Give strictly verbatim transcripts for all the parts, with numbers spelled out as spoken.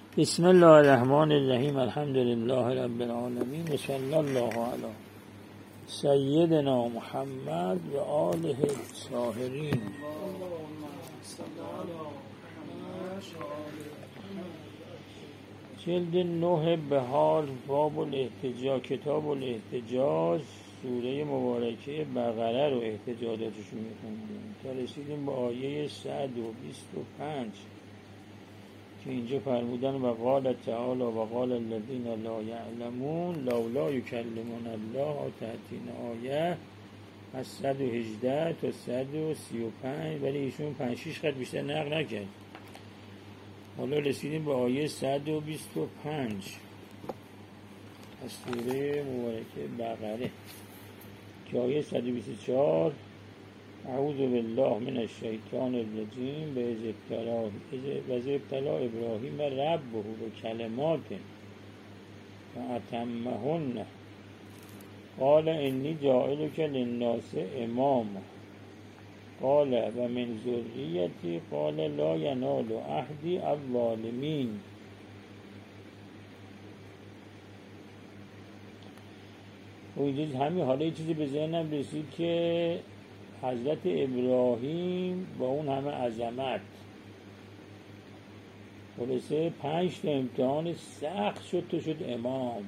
بسم الله الرحمن الرحیم. الحمد لله رب العالمین و صلی الله علی سیدنا محمد و آله الطاهرین. جلد نه بهار، باب الاحتجاج، کتاب الاحتجاج، سوره مبارکه بقره رو احتجاجاتشو میخوندیم تا رسیدیم به آیه صد و بیست و پنج که اینجا فرمودن و قال تعالی و قال الذین لا یعلمون لولا یکلمون الله تأتین آیه از صد و هجده تا صد و سی و پنج، ولی ایشون پنج شیش خط بیشتر نقل نکرد. حالا رسیدیم به آیه صد و بیست و پنج از سوره مبارکه بقره که آیه صد و بیست و چهار اعوذ بالله من الشیطان الرجیم به از ابتلا ابراهیم ربه و کلمات و اتمهن قال انی جاعلک للناس اماما قال و من ذریتی قال لا ینال عهدی الظالمین. و اینجا همین حالا یه چیزی به ذهنم رسید که حضرت ابراهیم با اون همه عظمت خلاصه پنج تا امتحان سخت شد تو شد امام.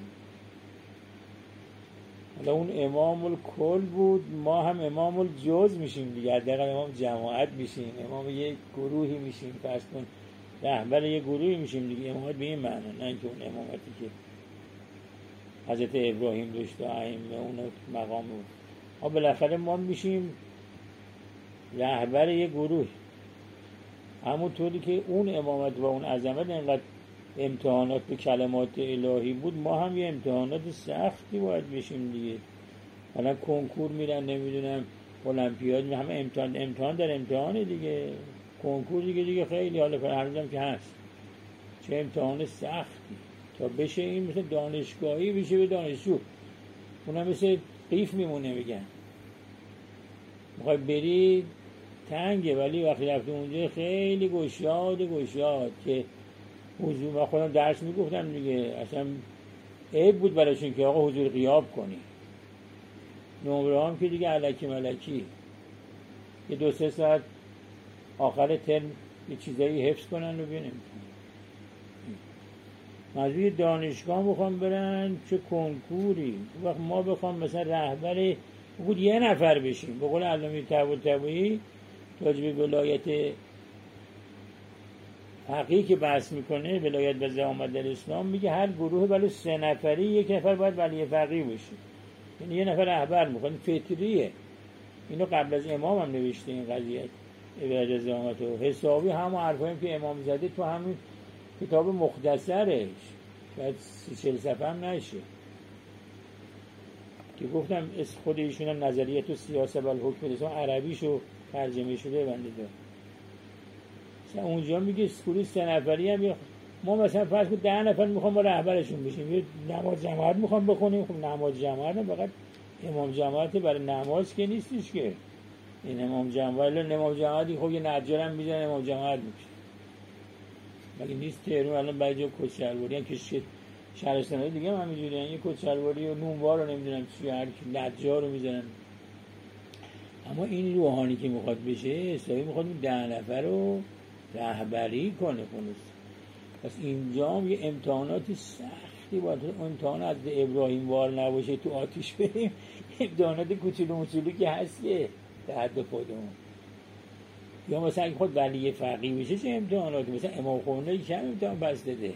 حالا اون امام الکل بود، ما هم امام الجز میشیم دیگه، حداقل امام جماعت میشیم، امام یک گروهی میشیم، فرض کن رهبر یک گروهی میشیم دیگه. امامت به این معنی، نه اینکه اون امامتی که حضرت ابراهیم داشت و ائمه اون مقام بود. ما بالاخره ما میشیم رهبر یک گروه، همونطوری که اون امامت و اون عظمت اینقدر امتحانات به کلمات الهی بود، ما هم یه امتحانات سختی باید بشیم دیگه. حالا کنکور میرن، نمیدونم المپیاد میرن، همه امتحان امتحان در امتحانه دیگه. کنکور دیگه دیگه خیلی حالا هنوزم که هست، چه امتحان سختی تا بشه این مثل دانشگاهی بشه به دانشجو. اونم مثل قیف میمونه، میگن میخوای بری تنگه، ولی وقتی رفتی اونجا خیلی گشاد گشاد که حضور. من خودم درس میگفتم دیگه، اصلا عیب بود برایشون که آقا حضور غیاب کنی. نمره هم که دیگه الکی ملکی، یه دو سه ساعت آخر ترم یه چیزایی حفظ کنن و بینیم. منظور دانشگاه بخوام برن چه کنکوری. وقت ما بخوام مثلا رهبر بود یه نفر بشیم، به قول علامه طباطبایی راجب ولایت فقیه که بحث میکنه، ولایت و زعامت در اسلام، میگه هر گروه ولی سه نفری یک نفر باید ولی فقیه باشه، یعنی یه نفر رهبر میخواد. فطریه. اینو قبل از امام هم نوشته این قضیه ولایت و زعامت و حسابی همون حرفایی که امام زده تو همین کتاب مختصرش، شاید سی چل صفحه هم نشه، که گفتم از خود ایشون هم نظریه تو سیاست و الحکم اسلام عربیشو ترجمه شده بنده دار. مثلا اونجا میگه اسکولی سه نفری هم، ما مثلا فرض کن ده نفر میخوام با رهبرشون بشیم، یه نماز جماعت میخوام بخونیم. خب نماز جماعت هم فقط امام جماعت برای نماز که نیستش که این امام جماعت. امام جماعتی خب یه نجار هم میزنه امام جماعت میشه، مگه نیست تهران الان بعضی جا کچلواری هم که شهرستان‌های دیگه هم همینجوری هن، یه کچلواری و نونوار رو نمیدونم چی، هر کی نجار رو میزنن. اما این روحانی که میخواد بشه حسابی میخواد این ده نفر رو رهبری کنه خلاص. پس اینجا هم یه امتحاناتی سختی باید. امتحان از ابراهیم وار نباشه تو آتیش بریم، امتحانات کوچولو موچولو که هست که در حد خودمون. یا مثلا اگه خود ولی فقیه بشه چه امتحاناتی، مثلا امام خمینی کم امتحان پس داده،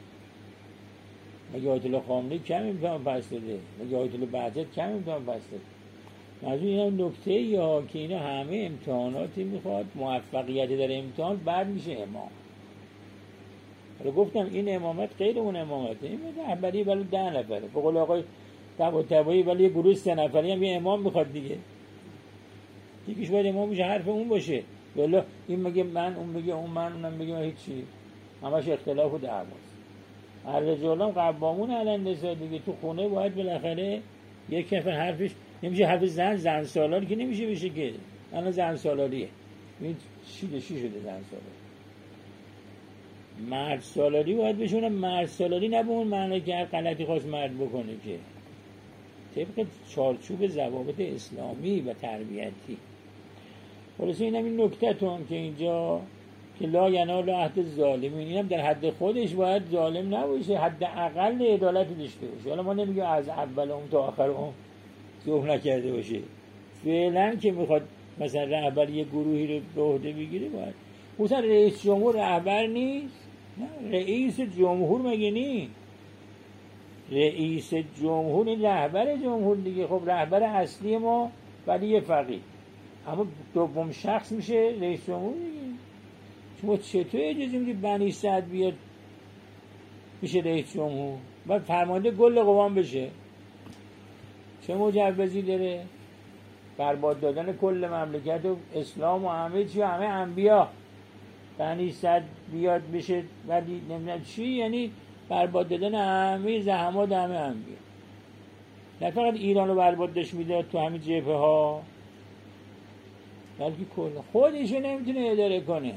مگه آیت الله خامنه‌ای کم امتحان پس داده، مگه آیت الله بهجت کم امتحان پس داده. منظور اینا نکته یا که اینا همه امتحاناتی میخواد، موفقیت در امتحان بعد میشه امام. حالا گفتم این امامت غیر اون امامته، این رهبری ولی ده نفره. به قول آقای طباطبایی ولی یه گروه سه نفری هم یه امام میخواد دیگه، یکیش باید امام میشه، حرف اون باشه. ولی این میگه من، اون میگه اون من، اونم میگه هیچی، همش اختلاف و دعواست. هر رجالان قوامون علی النساء دیگه. تو خونه باید بالاخره یک نفر حرفش نمیشه، حرف زن زن سالاری که نمیشه بشه که. الان زن سالاریه، این چی چی شده زن سالاری. مرد سالاری باید بشونه. مرد سالاری نه به اون معنی که هر غلطی خواست مرد بکنه، که طبق چارچوب ضوابط اسلامی و تربیتی. خلاصه اینم این نکته تو هم که اینجا که لا ینال عهد ظالمین، اینم در حد خودش باید ظالم نباشه، حد اقل عدالت داشته باشه. حالا ما نمیگیم از اول اون تا آخر اون ظلم نکرده باشه، فعلا که میخواد مثلا رهبر یه گروهی رو به عهده بگیره باید. مثلا رئیس جمهور رهبر نیست؟ نه، رئیس جمهور مگه نیست؟ رئیس جمهور این رهبر جمهور دیگه. خب رهبر اصلی ما ولی فقیه، اما دوم شخص میشه رئیس جمهور دیگه. شما چطور اجازه میدی بنی سعد بیاد میشه رئیس جمهور و فرمانده کل قوام بشه؟ چه مجوزی داره؟ برباد دادن کل مملکت و اسلام و همه چی و همه انبیا. بنی سعد بیاد بشه ولی نمیدونم چی، یعنی برباد دادن همه زحمات همه انبیا. نه فقط ایران رو برباد داشت میداد تو همین جبهه ها، بلکه کل خودشو نمیتونه اداره کنه.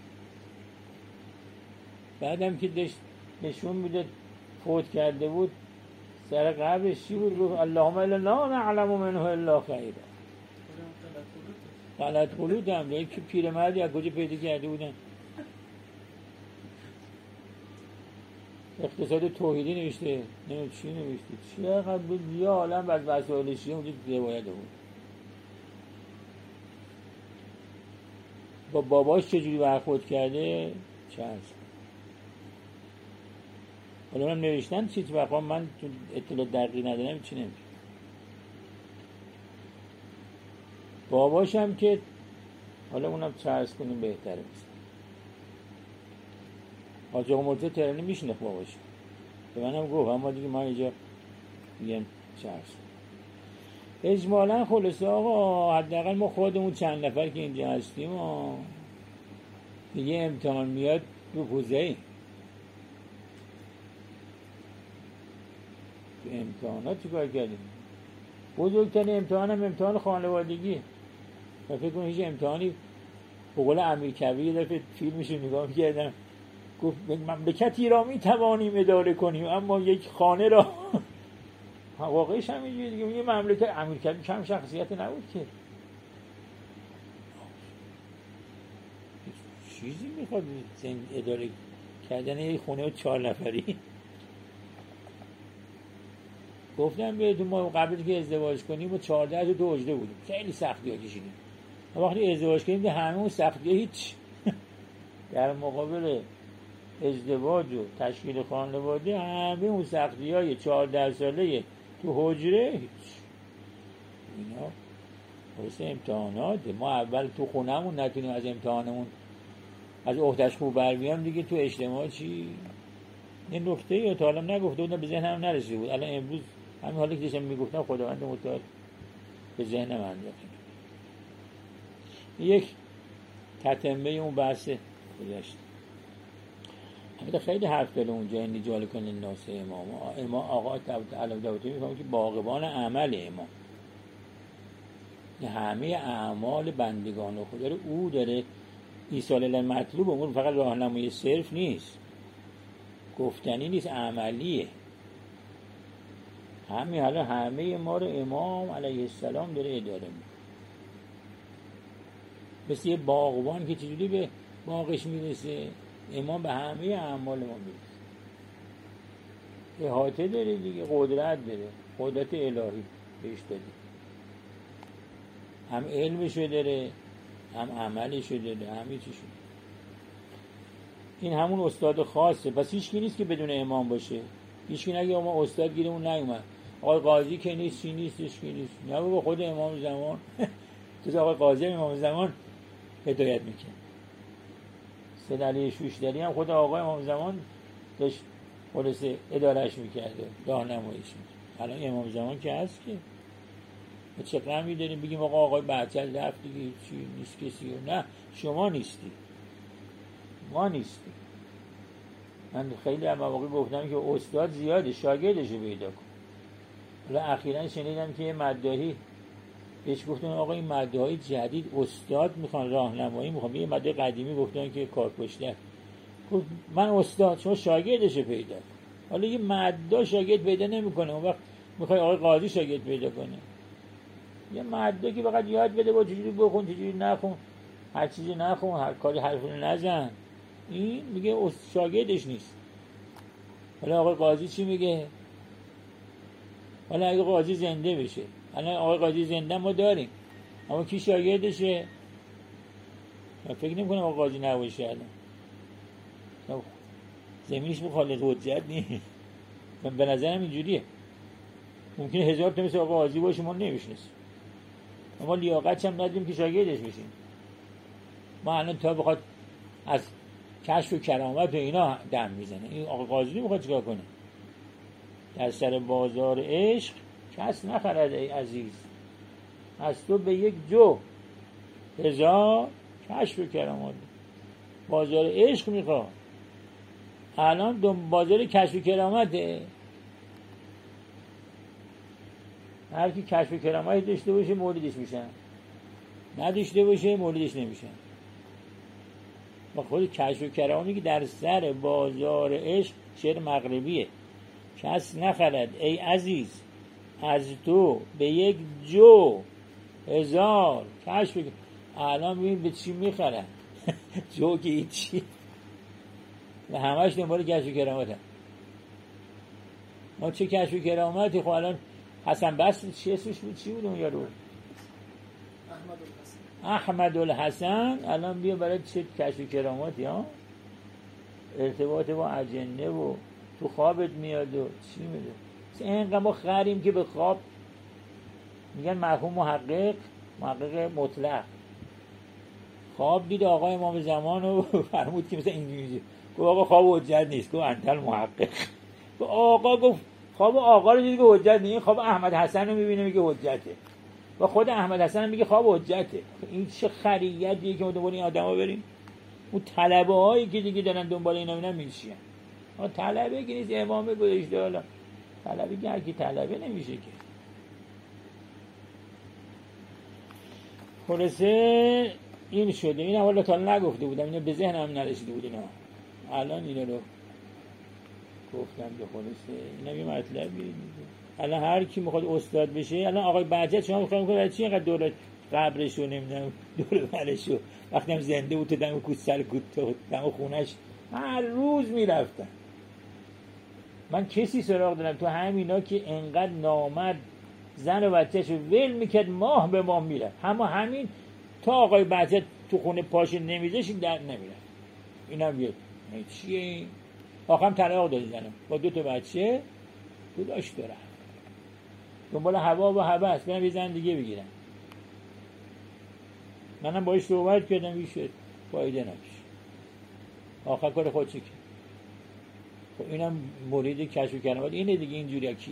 بعدم که داشت نشون میداد فوت کرده بود، سر قبرش چی بود؟ گفت اللهم الا لا نعلم منه الا خیرا. غلط قلوت هم داره که پیرمردی از کجا پیدا کرده بودن. اقتصاد توحیدی نوشته، نمیدونم چی نوشته، چقدر بود یه عالم از وسایل شیعه اونجا روایت بود. با باباش چجوری برخورد کرده چه هست. حالا من نوشتن چیز بقا من اطلاع دقیق ندارم چی نمیشه. باباش هم که حالا اونم چه هست کنیم بهتره بسید. حاج آقا مرتضی تهرانی میشنخ باباش به منم گفت، اما دیگه ما اینجا میگم چه هست. اجمالا خلاصه آقا حداقل ما خودمون چند نفر که اینجا هستیم و دیگه امتحان میاد رو پوزه ای امتحانات چی کار کردیم؟ بزرگترین امتحان هم امتحان خانوادگی. من فکر کنم هیچ امتحانی به قول امیر کبیر یه دفعه فیلمش رو نگاه می‌کردم گفت مملکتی را میتوانیم اداره کنیم اما یک خانه را واقعیش هم اینجوریه دیگه. یه مملکت امیر کبیر کم شخصیت نبود که چیزی میخواد اداره کردن یک خونه چهار نفری. گفتم بهتون ما قبل که ازدواج کنیم با چهارده تا دو اجده بودیم، خیلی سختی ها کشیدیم. وقتی ازدواج کنیم که همه اون سختی ها هیچ در مقابل ازدواج و تشکیل خانواده همه اون سختی های چهارده ساله تو حجره هیچ. اینا واسه امتحانات ما اول تو خونمون نتونیم از امتحانمون از عهده‌اش خوب بر بیام دیگه تو اجتماع چی؟ این نکته ای تا حالا نگفته بودم به ذهنم نرسیده بود، الان امروز همین حالی که داشتم میگفتم خداوند متعال به ذهنم انداخت. یک تتمه اون بحث گذشت. البته خیلی حرف داره اونجا این جال کنه ناس امام امام آقا علم داوطی میفهمه که باغبان عمل امام همه اعمال بندگان خدا رو او داره ایصال الی مطلوب. اون فقط راهنمای صرف نیست، گفتنی نیست، عملیه. همه حالا همه ما رو امام علیه السلام داره اداره میکنه، مثل یه باغبان که چجوری به باغش میرسه، امام به همه اعمال ما میرسه. احاطه داره دیگه، قدرت داره، قدرت الهی بهش داده، هم علمشو داره هم عملشو داره، همه چیشو. این همون استاد خاصه. پس هیچ کی نیست که بدون امام باشه. هیچ کی نگه ما استاد گیره اون نیومد، آقای قاضی که نیست، چی نیست، هیچ کی نیست. نه بابا خود امام زمان تو آقای قاضی امام زمان هدایت میکنه. سید علی شوشتری هم خود آقای امام زمان داشت خلاصه ادارهش میکرده، راهنماییش میکرد. الان امام زمان که هست که ما چه غمی داریم بگیم آقا آقای بهچل رفت دیگه چی نیست کسی. نه شما نیستی، ما نیستیم. من خیلی در مواقع گفتم که استاد زیاده، شاگردش رو پیدا کن. حالا اخیراً شنیدم که یه مداحی بهش گفتن آقا این مداحی جدید استاد میخوان، راهنمایی میخوان. یه مداحی قدیمی گفتن که کارکشته خب من استاد، شما شاگردش پیدا. حالا یه مددا شاگرد پیدا نمیکنه، اون وقت میخوای آقای قاضی شاگرد پیدا کنه. یه مددا که فقط یاد بده با چجوری بخون چجوری نخون، هر چیزی نخون، هر کاری حرفی نزن، این میگه شاگردش نیست. حالا آقای قاضی چی میگه؟ حالا اگه قاضی زنده بشه، الان آقای قاضی زنده ما داریم، اما کی شاگردشه؟ من فکر نمی‌کنم آقای قاضی نباشه الان. زمینش مخالف حجت نیست. من به نظرم اینجوریه. ممکنه هزار تا مثل آقای قاضی باشه ما نمیشناسیم، اما لیاقتش هم نداریم که شاگردش بشیم. ما الان تا بخواد از کشف و کرامت و اینا دم میزنه، این آقای قاضی میخواد چیکار کنه؟ در سر بازار عشق کس نخرد ای عزیز، از تو به یک جو هزار کشف و کرامت. بازار عشق میخواد. الان دم بازار کشف و کرامته. هر کی کشف و کرامت داشته باشه موردش میشن، نداشته باشه موردش نمیشن. با خود کشف و کرامتی که در سر بازار عشق، شعر مغربیه، کس نخرد ای عزیز از تو به یک جو هزار کشف. الان ببین به چی میخرن؟ جو که هیچی و همش دنبال کشف و کرامت هم. ما چه کشف و کرامتی؟ خب الان حسن بصری چی اسمش بود؟ چی بود اون یارو؟ احمد الحسن. الان بیا برای چه کشف و کراماتی ها؟ ارتباط با اجنه و تو خوابت میاد و چی میده. اینقدر ما خریم که به خواب میگن مرحوم محقق، محقق مطلق، خواب دید آقای امام زمان و فرمود که مثلا اینجوری گفت آقا خواب حجت نیست، گفت انتل محقق. گفت آقا گفت خواب آقا رو دید که حجت نیست، خواب احمد حسن رو میبینه میگه حجته، و خود احمد حسن هم میگه خواب حجته. این چه خریتیه که ما دنبال این آدما بریم؟ اون طلبه هایی که دیگه دارن دنبال اینا میرن میشن. اون طلبه که نیست امامه گذاشته، حالا طلبه که هر کی طلبه نمیشه که. خلاصه این شده. این حالا تا نگفته بودم، اینا به ذهنم نرسیده بود اینا، الان اینا رو گفتم. به خلاصه اینا یه مطلبی دیگه. الان هر کی میخواد استاد بشه، الان آقای بهجت شما میخواد میخواد چی اینقدر دور قبرشو نمیدونم دور برشو، وقتی هم زنده بود تو دم کوت سر کوت تو دم خونش هر روز میرفتن. من کسی سراغ دارم تو همینا که انقدر نامرد زن و بچه‌شو ول میکرد ماه به ماه میره، اما همین تا آقای بهجت تو خونه پاش نمیذاش این در نمیره. اینم یه چیه این؟ آخرم طلاق داد زنم با دو تا بچه تو داشت داره دنبال هوا و هوس برم یه زن دیگه بگیرم. منم باهاش صحبت کردم ایشون فایده نداشت، آخر کار خود چی کرد. خب اینم مورد کشف و کرامت اینه دیگه. اینجوری کیه؟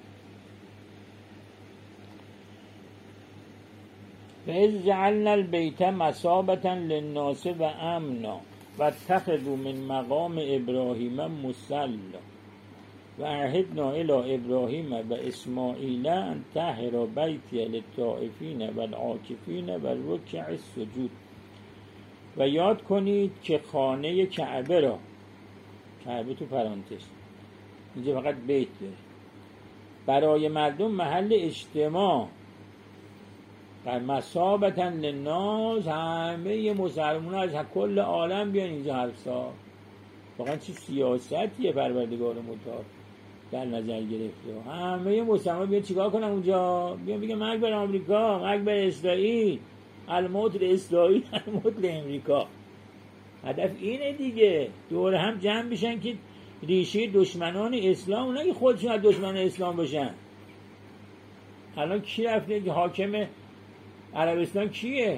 و اذ جعلنا البیت مثابة للناس و امنا و اتخذوا من مقام ابراهیم مصلی و عهدنا الی ابراهیم و اسماعیل ان طهر بیتی للطائفین و العاکفین و رکع السجود. و یاد کنید که خانه کعبه را، کعبه تو پرانتز اینجا فقط بیت داره، برای مردم محل اجتماع و مثابة للناس، همه مسلمان از کل عالم بیان اینجا هر سال. واقعا چه سیاستیه پروردگار متعال در نظر گرفته. همه مسلمان بیان چیکار کنن اونجا؟ بیان بگن مرگ بر آمریکا، مرگ بر اسرائیل، الموت لاسرائیل، الموت لامریکا. هدف اینه دیگه، دور هم جمع بشن که ریشه دشمنان اسلام، اونا که خودشون از دشمنان اسلام باشن. الان کی رفته که حاکم عربستان کیه؟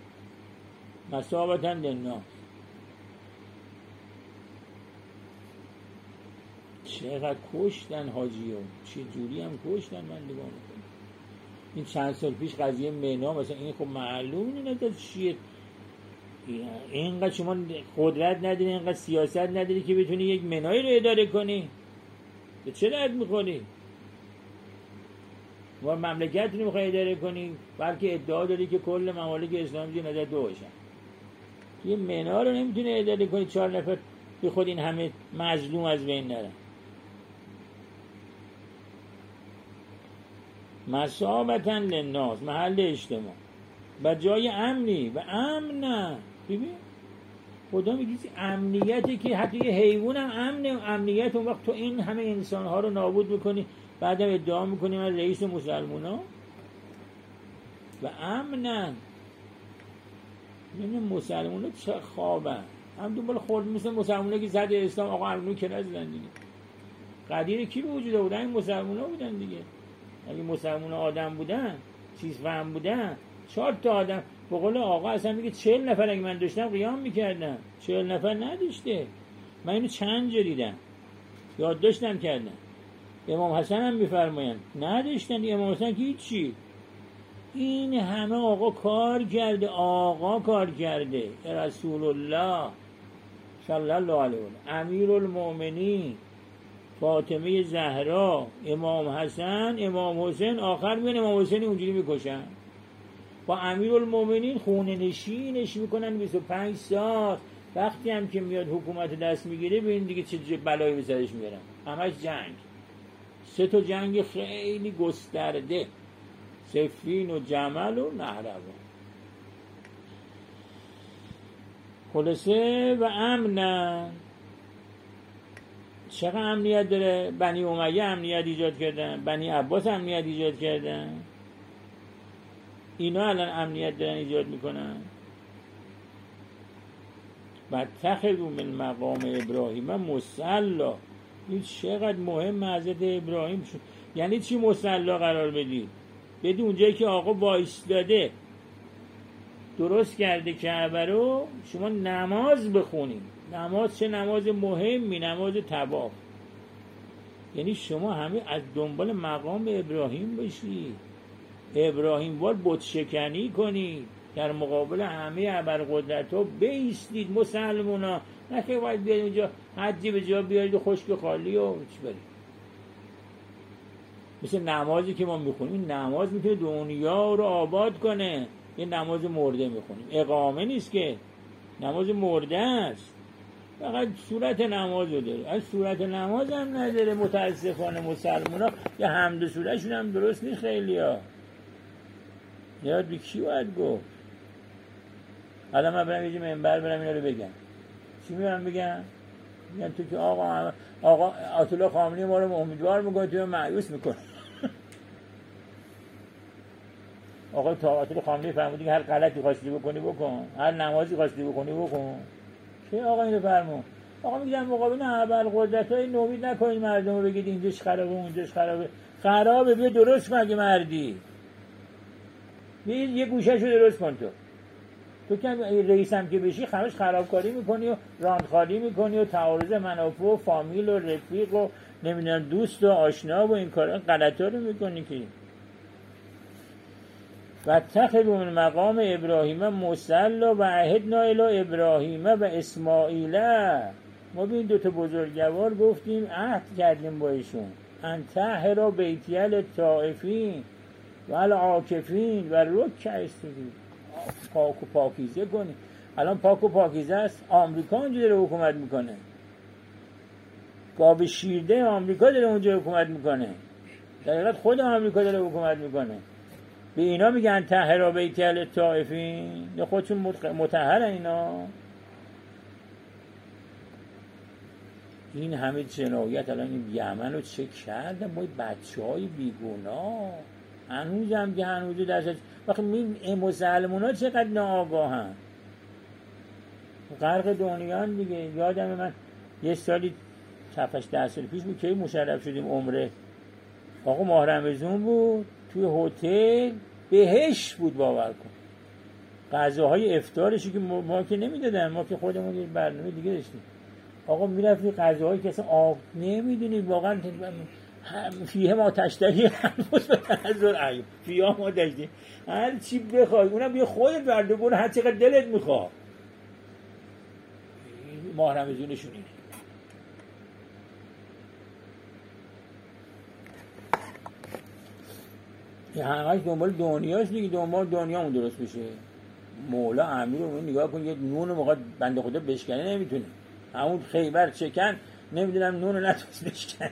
مثابة للناس. چقدر کشتن حاجیو، چه جوری هم کشتن بندگان. این چند سال پیش قضیه مینا مثلا، این خب معلوم اینه که چیه. اینقدر شما قدرت نداری، اینقدر سیاست نداری که بتونی یک منایی رو اداره کنی، به چه درد میخوری؟ و مملکت رو میخوای اداره کنی، بلکه ادعا داری که کل ممالک اسلامی نظر دو باشن. یه منا رو نمیتونی اداره کنی، چهار نفر بی خود این همه مظلوم از بین نرن. مثابة للناس، محل اجتماع و جای امنی و امن. ببین خدا میگه امنیتی که حتی یه حیوان هم امنه. امنیت اون وقت تو این همه انسان ها رو نابود میکنی، بعدم ادعا میکنی من رئیس مسلمان ها و امنن. این مسلمان ها چه خوابن، هم دنبال خورد مثل مسلمان ها که زد اسلام آقا امنو که نزدن دیگه. قدیر کی به وجود بودن؟ این مسلمان ها بودن دیگه. اگه مسلمان آدم بودن، چیز فهم بودن، چهار تا آدم به قول آقا اصلا میگه چهل نفر اگه من داشتم قیام میکردم. چهل نفر نداشته. من اینو چند جا دیدم، یاد داشتم کردم. امام حسن هم میفرمایند نداشتن. امام حسن که هیچی، این همه آقا کار کرده، آقا کار کرده. رسول الله صلی الله علیه و آله، امیر المؤمنین، فاطمه زهرا، امام حسن، امام حسین، آخر میان امام حسین اونجوری میکشن. با امیر المؤمنین خونه نشینش میکنن بیست و پنج سال. وقتی هم که میاد حکومت دست میگیره ببین دیگه چه بلایی به سرش میارن. همش جنگ، سه تا جنگ خیلی گسترده، صفین و جمل و نهروان. خلاصه و امن. چقدر امنیت داره؟ بنی امیه امنیت ایجاد کردن، بنی عباس امنیت ایجاد کردن، اینا الان امنیت دارن ایجاد میکنن. و تخذوا من مقام ابراهیم مصلا. این چقدر مهم حضرت ابراهیم شد. یعنی چی مصلا قرار بدید؟ بدید اونجایی که آقا وایستاده درست کرده کعبه رو شما نماز بخونید. نماز چه نماز مهمی، نماز طواف. یعنی شما همه از دنبال مقام ابراهیم باشید. ابراهیم وار بت شکنی کنید، در مقابل همه ابرقدرت ها بایستید. مسلمان ها نه که باید بیاید اونجا حجی به جا بیارید و خشک خالی و چی برید. مثل نمازی که ما میخونیم، نماز میتونه دنیا رو آباد کنه. یه نماز مرده میخونیم، اقامه نیست که، نماز مرده است. فقط صورت نماز رو داره. از صورت نماز هم نداره متاسفانه مسلمان ها. یه حمد سوره شون هم درست نیست خیلی ها. یاد بی کی باید گفت؟ حالا من برم یه منبر برم اینا رو بگم. چی میرم بگم؟ میگن تو که آقا آقا آیت الله خامنه‌ای ما رو امیدوار میکنه، تو مایوس میکنه. آقا تا آیت الله خامنه‌ای فرمودی که هر غلطی خواستی بکنی بکن، هر نمازی خواستی بکنی بکن. چه آقا اینو فرمون؟ آقا میگن مقابل ابرقدرت‌های نومید نکنید مردم رو بگید اینجاش خرابه اونجاش خرابه. خرابه بیا درست کن اگه مردی. یه یه گوشه‌شو درست کن تو. تو که رئیس هم که بشی همش خرابکاری میکنی و راندخاری میکنی و تعارض منافع و فامیل و رفیق و نمیدونم دوست و آشنا و این کارا غلطا رو میکنی که. و اتخذوا من مقام ابراهیم مصلا و عهدنا الی ابراهیم و اسماعیل. ما به این دوتا بزرگوار گفتیم، عهد کردیم با ایشون، ان طهرا بیتی للطائفین و العاکفین و رکع السجود. پاک و پاکیزه کنی. الان پاک و پاکیزه است. آمریکا اونجا داره حکومت میکنه. گاو شیرده آمریکا داره اونجا حکومت میکنه. در حقیقت خود آمریکا داره حکومت میکنه. به اینا میگن طهرا بیتی للطائفین. یا خودشون مطهر اینا. این همه جنایت الان این یمن رو چه کردن با بچه های بیگناه. هنوز هم که هنوز درست وقتی این مسلمان ها چقدر ناآگاهن. غرق دنیا دیگه. یادم من یه سالی هفت ده سال پیش بود که مشرف شدیم عمره. آقا ماه رمضان بود، توی هتل بهش بود باور کن. غذاهای افطارشی که ما که نمیدادن، ما که خودمون یه برنامه دیگه داشتیم. آقا میرفتی غذاهایی که اصلا آب نمیدونی واقعا فیه ما تشتری هنوز به تنظر عیب فیه ما تشتری هر چی بخوای اونم بیا خودت برده برو هر چقدر دلت میخواه. ماه رمضانشون اینه. یه همهش دنبال دنیاش دیگه، دنبال دنیامون درست بشه. مولا امیر رو نگاه کن، یه نون موقع بنده خدا بشکنه نمیتونه. همون خیبر چکن نمیدونم نون رو نتونست بشکن.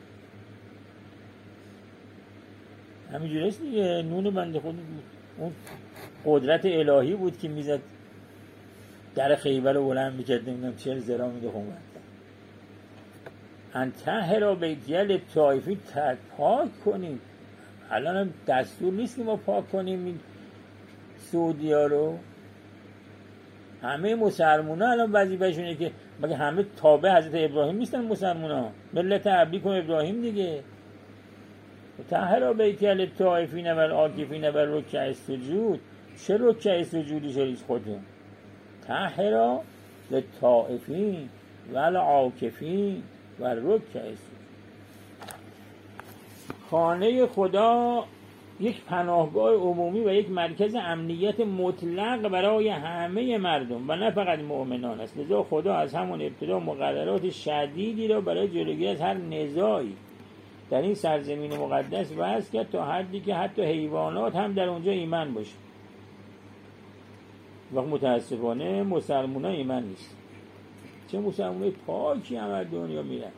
همینجوری است دیگه. نون بنده خود اون قدرت الهی بود که میزد در خیبر رو بلند میکرد، نمیدونم چهل زرا میده خون بنده. انتهه را بیتیل طایفی پاک کنیم. الان هم دستور نیست که ما پاک کنیم این سعودی ها رو. همه مسلمان ها الان وظیفه‌شونه که مگه همه تابع حضرت ابراهیم نیستن مسلمان ها؟ ملت عبدی کن ابراهیم دیگه. طهر بیتیل طایفین و العاکفین و رکع السجود. چه رکع السجودی شدید خودتون؟ طهر للطائفین و العاکفین و رکع السجود. خانه خدا یک پناهگاه عمومی و یک مرکز امنیت مطلق برای همه مردم و نه فقط مؤمنان است. لذا خدا از همون ابتدا مقررات شدیدی را برای جلوگیری از هر نزاعی در این سرزمین مقدس وضع کرد تا حدی که حتی حیوانات هم در اونجا ایمن باشه. و متاسفانه مسلمان ها ایمن نیست. چه مسلمان پاکی هم از دنیا میرن،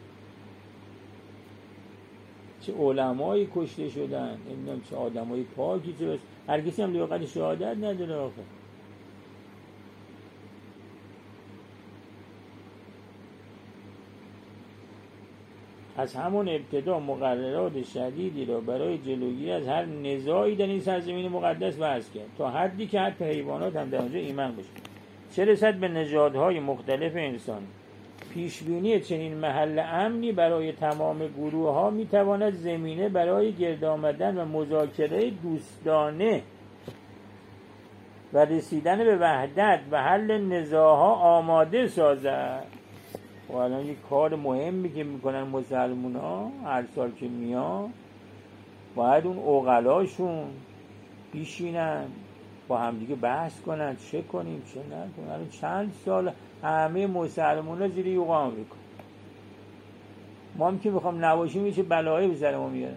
چه علمایی کشته شدن، نمیدونم چه آدمای پاکی، چه هر کسی هم لیاقت شهادت نداره آخه. از همون ابتدا مقررات شدیدی را برای جلوگیری از هر نزاعی در این سرزمین مقدس وضع کرد تا حدی که حتی حیوانات هم در اونجا ایمن باشه. چه رسد به نژادهای مختلف انسان. پیشبینی چنین محل امنی برای تمام گروه ها می تواند زمینه برای گرد آمدن و مذاکره دوستانه و رسیدن به وحدت و حل نزاعها آماده سازد. و الان یک کار مهمی که میکنن مسلمان ها هر سال که میان، باید اون عقلاشون بیشینن با همدیگه بحث کنن چه کنیم چه نکنیم. الان چند سال همه مسلمان ها زیر یوغ آمریکا، ما هم که میخوام نباشیم یه چه بلایی به سر ما میارن.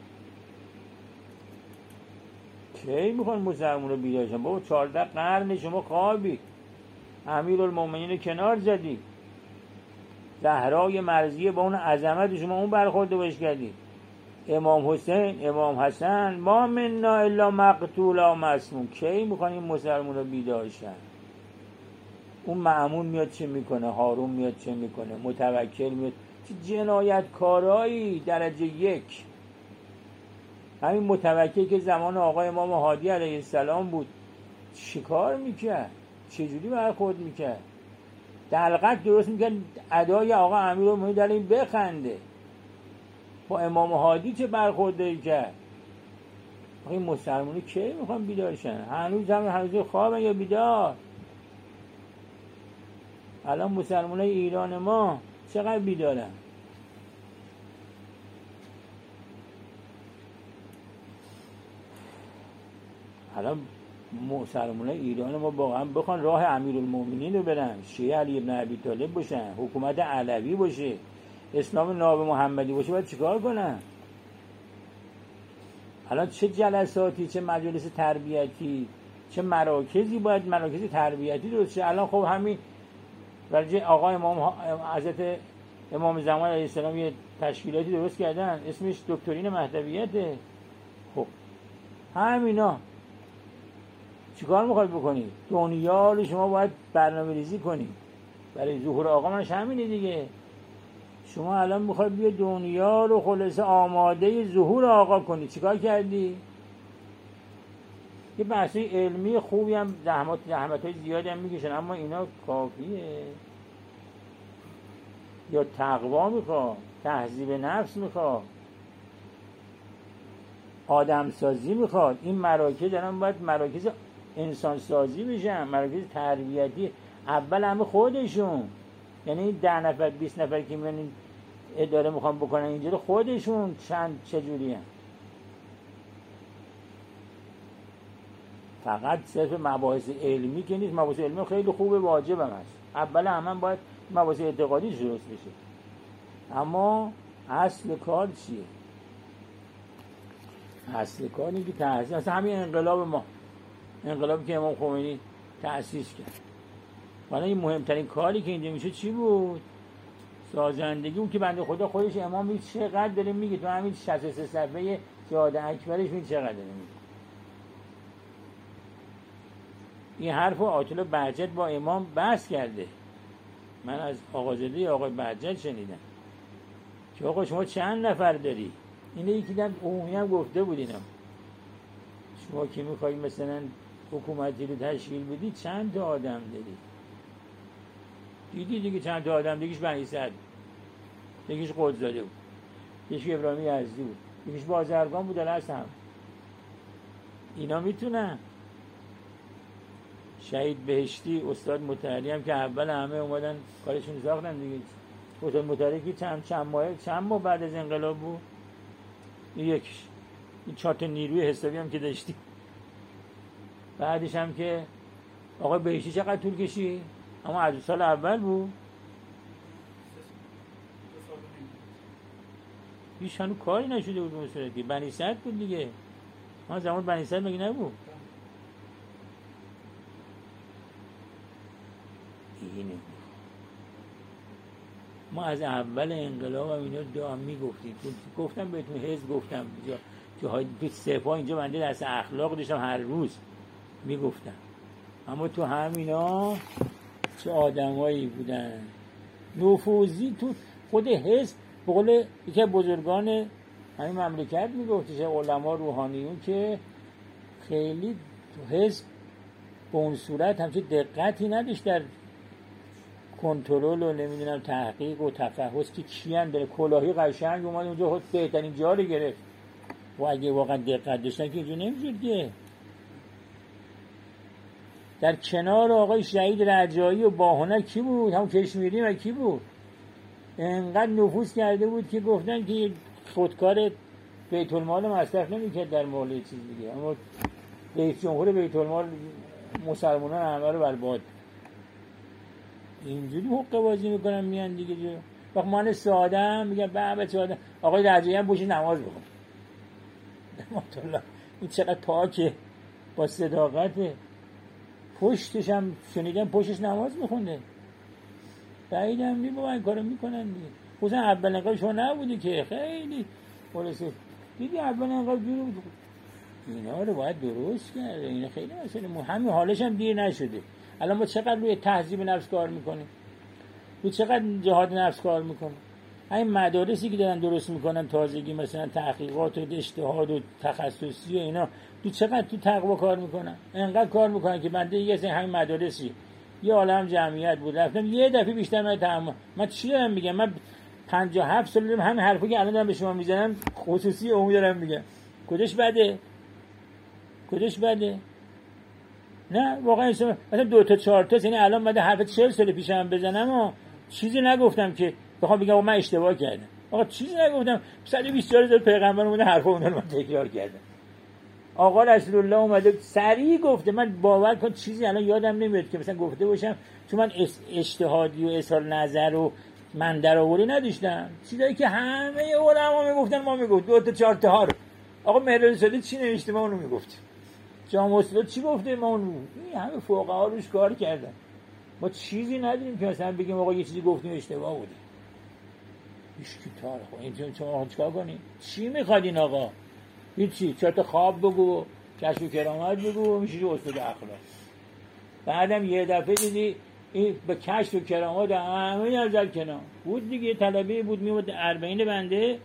کی میخوان مسلمان رو بیداشن؟ بابا چهارده قرن شما خوابی، امیرالمومنین رو کنار زدی، زهرای مرضیه با اون عظمت شما اون برخورده باش کردی. امام حسین، امام حسن، ما منا الا مقتولا مسموم. کی میخوان این مسلمان رو بیداشن؟ اون مأمون میاد چه میکنه، هارون میاد چه میکنه، متوکل میاد چه جنایتکارایی درجه یک. همین متوکل که زمان آقای امام هادی علیه السلام بود چیکار میکرد؟ چجوری برخورد میکرد؟ دلقک درست میکرد ادای آقا امیرالمومنین در این بخنده. با امام هادی چه برخوردی کرد؟ این مسلمانی کی میخوان بیدارشن؟ هنوز هم هنوز خوابن یا بیدار؟ الان مسلمان های ایران ما چقدر بیدارن؟ الان مسلمان های ایران ما واقعا بخوان راه امیرالمومنین رو برن، شیعه علی ابن ابی طالب باشن، حکومت علوی باشه، اسلام ناب محمدی باشه، باید چیکار کنن؟ الان چه جلساتی، چه مجالس تربیتی، چه مراکزی باید مراکز تربیتی درست شه. الان خب همین برای آقا امام حضرت امام زمان علیه السلام یه تشکیلاتی درست کردن اسمش دکترین مهدویته. خب همینا چیکار میخواید بکنید؟ دنیا رو شما باید برنامه ریزی کنید برای ظهور آقا. منش همینه دیگه. شما الان میخواید بیا دنیا رو خلاصه آماده ظهور آقا کنید. چیکار کردی؟ یه بحثی علمی خوبی هم زحمت زحمت‌های زیادی هم میکشن، اما اینا کافیه؟ یا تقوا میخواد، تهذیب نفس میخواد، آدم سازی میخواد. این مراکز الان باید مراکز انسان سازی بشن، مراکز تربیتی. اول همه خودشون، یعنی ده نفر بیست نفر که میان اداره میخوان بکنن اینجا، خودشون چند چجوری هم. فقط صرف مباحث علمی که نیست. مباحث علمی خیلی خوبه، واجب هم هست. اول همه هم باید مباحث اعتقادی درست بشه، اما اصل کار چیه؟ اصل کار اینه که تأسیس، اصلا همین انقلاب ما، انقلابی که امام خمینی تأسیس کرد، حالا این مهمترین کاری که اینجا میشه چی بود؟ سازندگی. اون که بنده خدا خودش امام میگه چقدر داره میگه تو همین شصت و سه صفحه شهاده اکبرش میگه چقدر داره میگه. این حرف رو آیت الله بهجت با امام بحث کرده. من از آقازاده آقای بهجت شنیدم که آقا شما چند نفر داری؟ اینه یکی دم عمومی هم گفته بود اینا، شما که میخوایی مثلا حکومتی رو تشکیل بدی چند تا آدم داری؟ دیدی دیگه چند تا آدم، دیگیش بنی سعد، دیگیش قدزاده بود، یکیش ابراهیم یزدی بود، یکیش بازرگان بود الاسم. اینا میتونن. شهید بهشتی استاد مطهری هم که اول همه اومدن کارشون ساختن دیگه. استاد مطهری که چند چند ماه چند ماه بعد از انقلاب بود، این یکیش این چهار تا نیروی حسابی هم که داشتی. بعدش هم که آقای بهشتی چقدر طول کشید؟ اما از سال اول بود هیچ هنو کاری نشده بود. مصورتی بنی سعد بود دیگه. ما زمان بنی سعد مگه نبود؟ اینه ما از اول انقلاب هم اینا دائم میگفتیم. گفتم بهتون حزب گفتم که های تو سپاه اینجا بنده درس اخلاق داشتم هر روز میگفتم. اما تو همینا چه آدمایی بودن نفوذی تو خود حزب. به قول یکی بزرگان همین مملکت میگفت چه علما روحانیون که خیلی تو حزب به اون صورت همچه دقتی نداشت در کنترل و نمیدونم تحقیق و تفحص که کیان داره. کلاهی قشنگ اومد اونجا خود بهترین جا رو گرفت و اگه واقعا دقت داشتن که اینجا نمیشد که. در کنار آقای شهید رجایی و باهنر کی بود؟ همون کشمیری و کی بود؟ انقدر نفوذ کرده بود که گفتن که خودکار بیت المال مصرف نمیکرد در مال چیز دیگه. اما رئیس جمهور بیت المال مسلمانان همه رو برباد. اینجوری حقه بازی میکنن میان دیگه. جو وقت من ساده هم میگم بابا ساده آقای رجایی هم بوشی نماز بخون. رحمت الله این چقدر پاکه با صداقته. پشتش هم شنیدم پشتش نماز میخونده. بعید هم نی با این کارو میکنن دیگه. خصوصا اول انقلاب شما نبودی که خیلی خلاصه دیدی اول انقلاب جوری بود. اینا رو باید درست کرده. اینا خیلی مسئله مهم. همین حالش هم دیر نشده. الان ما چقدر روی تهذیب نفس کار میکنیم، روی چقدر جهاد نفس کار میکنیم. همین مدارسی که دارن درست میکنن تازگی مثلا تحقیقات و اجتهاد و تخصصی و اینا، تو چقدر تو تقوا کار میکنن. انقدر کار میکنن که بنده یه سری همین مدارسی یه عالم جمعیت بود رفتم یه دفعه بیشتر من تمام. من چی دارم میگم؟ من پنجاه و هفت سال دارم همین حرفی که الان دارم به شما میزنم خصوصی عمومی دارم میگم. کدش بده؟ کدش بده؟ نه واقعا مثلا دو تا چهار تا یعنی الان من حرف چهل سال پیشم بزنم و چیزی نگفتم که بخوام بگم من اشتباه کردم. آقا چیزی نگفتم. صد و بیست چهار هزار پیغمبر اومده حرف اونها رو من تکرار کردم. آقا رسول الله اومده سریع گفته. من باور کن چیزی الان یادم نمیاد که مثلا گفته باشم، چون من اجتهادی و اظهار نظر و من درآوری نداشتم. چیزایی که همه علما میگفتن ما میگفت دو تا چهار تا ها رو. آقا مهرزاده چی نوشته ما اونو میگفتیم. جامع اصلاح چی گفته ما اونو. این همه فقها روش کار کردن. ما چیزی نداریم که مثلا بگیم آقا یه چیزی گفتیم اشتباه بوده. هیچ کی تار خو اینجا شما چیکار کنید؟ چی میخواد این آقا؟ هیچی. چرا تا خواب بگو، کشف و کرامت بگو، میشه استاد اخلاق. بعدم یه دفعه دیدی این به کشف و کرامت همه نظر کنار بود دیگه. طلبه بود میومد اربعین بنده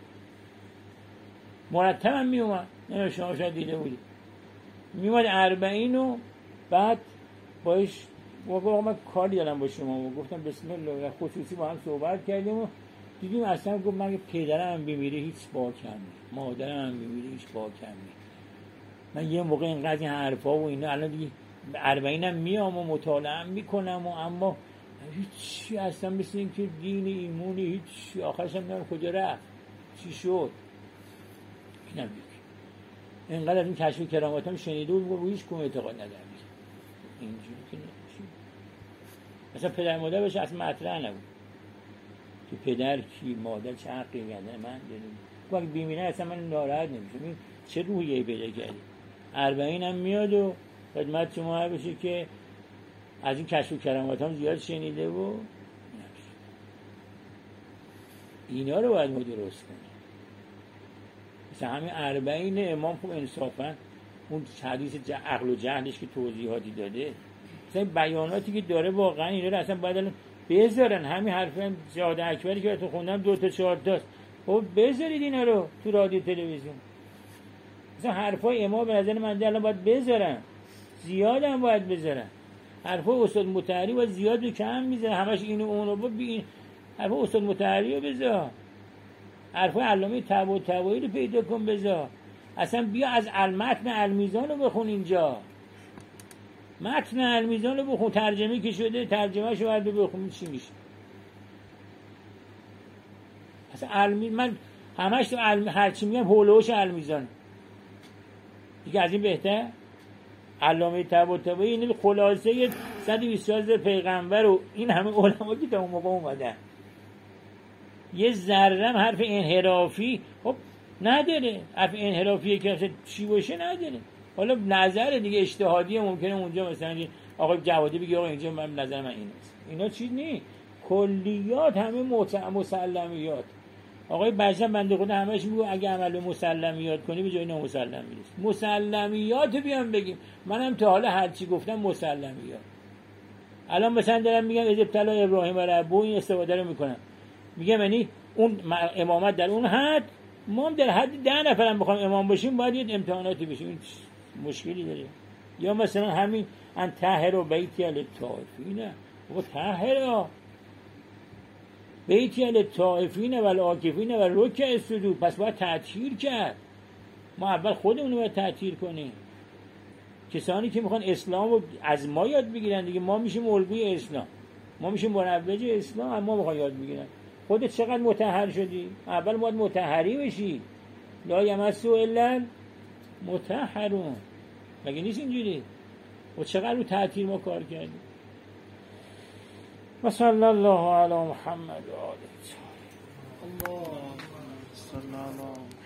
مرتب هم میومد. نه شما شاید دیده بودی میومد اربعین و بعد باش واقعا من کاری دارم با شما و گفتم بسم الله خصوصی با هم صحبت کردیم و دیدیم اصلا گفت من پدرم هم بمیره هیچ با کم نی، مادرم هم بمیره هیچ با کم نی. من یه موقع اینقدر این حرفا و اینا الان دیگه اربعینم میام و مطالعه هم میکنم و اما هیچ اصلا مثل این که دین ایمونی هیچ آخرش هم نمیم کجا رفت چی شد. اینم دیگه اینقدر از این کشف کرامات هم شنیده بود و هیچ کم اعتقاد ندارم. اینجوری که نمیشه. مثلا پدر مادر بشه اصلا مطرح نبود که پدر کی مادر چه حقی گردن من داریم. اگه بیمینه اصلا من ناراحت نمیشم. این چه روحیه‌ای پیدا کردی؟ اربعین هم میاد و خدمت شما بشه که از این کشف و کرامات هم زیاد شنیده و اینا رو باید ما درست کنیم. مثلا همین اربعین امام خوب انصافا اون حدیث عقل و جهلش که توضیحاتی داده، مثلا بیاناتی که داره واقعا اینا رو اصلا باید بذارن. همین حرف جهاد اکبری که تو خوندم دو تا چهار تاست، خب بذارید اینا رو تو رادیو تلویزیون. مثلا حرفای امام به نظر من الان باید بذارن، زیاد هم باید بذارن. حرفای استاد مطهری باید زیاد و کم میذارن، همش اینو اونو ببین. حرفای استاد مطهری رو بذار، حرفای علامه طباطبایی رو پیدا کن بذار. اصلا بیا از المتن المیزان رو بخون اینجا، متن المیزان رو بخون، ترجمه که شده ترجمه شو باید بخون چی میشه. اصلا المی من همش تو علم هرچی میگم هولوش المیزان دیگه، از این بهتر. علامه طباطبایی این خلاصه صد و بیست و چهار پیغمبر و این همه علما که تا اون موقع اومدن، یه ذره حرف انحرافی خب نداره. حرف انحرافی که مثلا چی باشه نداره. حالا نظر دیگه اجتهادی ممکنه اونجا مثلا آقا جوادی بگه آقا اینجا من نظر من اینه، اینا چیز نیست. کلیات همه مسلمیات. آقای بجن بنده خدا همش میگه اگه عمل به مسلمیات کنی به جای نامسلم میرسی. مسلمیات بیان بگیم. منم تا حالا هر چی گفتم مسلمیات. الان مثلا دارم میگم از ابتلا ابراهیم و ربو این استفاده رو میکنم، میگم یعنی اون امامت در اون حد، ما هم در حد ده نفرم بخوام امام باشیم باید یه امتحاناتی بشیم. این مشکلی داره؟ یا مثلا همین ان طاهر بیتی للطائفین، بابا طاهر بیتی للطائفین و العاکفین و رکع السجود، پس باید تطهیر کرد. ما اول خودمون رو باید تطهیر کنیم. کسانی که میخوان اسلام رو از ما یاد بگیرن دیگه، ما میشیم الگوی اسلام، ما میشیم مروج اسلام، اما میخوان یاد بگیرن. خودت چقدر مطهر شدی؟ اول باید مطهری بشی. لا یمسو الا مطهرون، مگه نیست اینجوری؟ و چقدر رو تطهیر ما کار کردیم. و صلی الله علی محمد و آله. الله صلی الله